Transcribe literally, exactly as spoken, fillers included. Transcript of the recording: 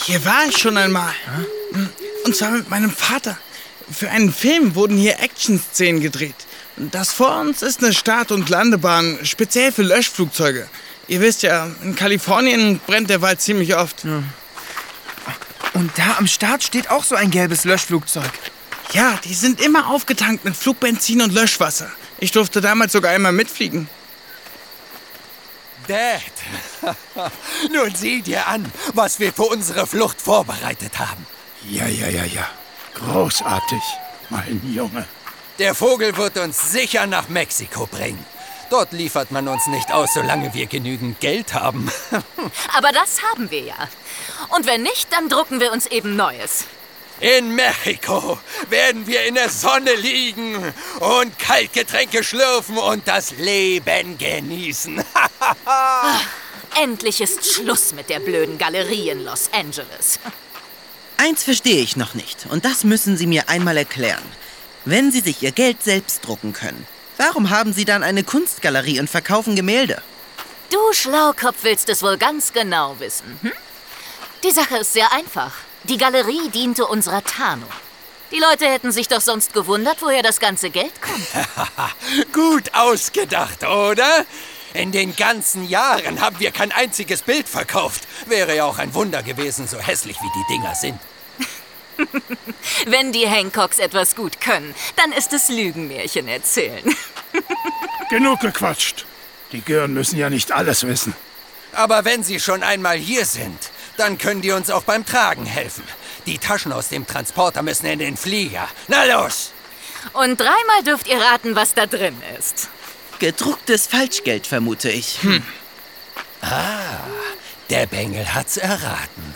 Hier war ich schon einmal. Hm? Und zwar mit meinem Vater. Für einen Film wurden hier Action-Szenen gedreht. Das vor uns ist eine Start- und Landebahn, speziell für Löschflugzeuge. Ihr wisst ja, in Kalifornien brennt der Wald ziemlich oft. Ja. Und da am Start steht auch so ein gelbes Löschflugzeug. Ja, die sind immer aufgetankt mit Flugbenzin und Löschwasser. Ich durfte damals sogar einmal mitfliegen. Dad, nun sieh dir an, was wir für unsere Flucht vorbereitet haben. Ja, ja, ja, ja. Großartig, mein Junge. Der Vogel wird uns sicher nach Mexiko bringen. Dort liefert man uns nicht aus, solange wir genügend Geld haben. Aber das haben wir ja. Und wenn nicht, dann drucken wir uns eben Neues. In Mexiko werden wir in der Sonne liegen und Kaltgetränke schlürfen und das Leben genießen. Endlich ist Schluss mit der blöden Galerie in Los Angeles. Eins verstehe ich noch nicht, und das müssen Sie mir einmal erklären. Wenn Sie sich Ihr Geld selbst drucken können, warum haben Sie dann eine Kunstgalerie und verkaufen Gemälde? Du Schlaukopf willst es wohl ganz genau wissen, hm? Die Sache ist sehr einfach. Die Galerie diente unserer Tarnung. Die Leute hätten sich doch sonst gewundert, woher das ganze Geld kommt. Gut ausgedacht, oder? In den ganzen Jahren haben wir kein einziges Bild verkauft. Wäre ja auch ein Wunder gewesen, so hässlich wie die Dinger sind. Wenn die Hancocks etwas gut können, dann ist es Lügenmärchen erzählen. Genug gequatscht. Die Gören müssen ja nicht alles wissen. Aber wenn sie schon einmal hier sind, dann können die uns auch beim Tragen helfen. Die Taschen aus dem Transporter müssen in den Flieger. Na los! Und dreimal dürft ihr raten, was da drin ist. Gedrucktes Falschgeld, vermute ich. Hm. Ah, der Bengel hat's erraten.